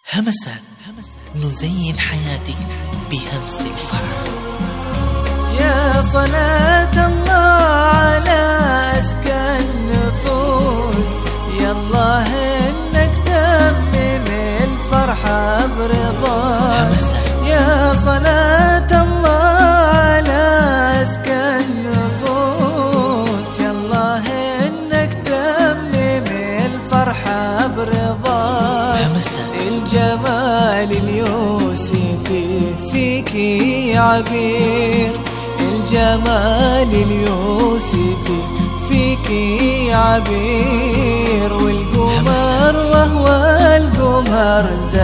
همسات نزين حياتك بهمس الفرح. يا صلاة الله على أزكى النفوس، يا الله إنك تمم الفرحة برضاك. يا صلاة الله على أزكى النفوس، يا الله إنك تمم الفرحة برضاك. الجمال اليوسفي فيك عبير، الجمال اليوسفي فيك عبير، والقمر وهو القمر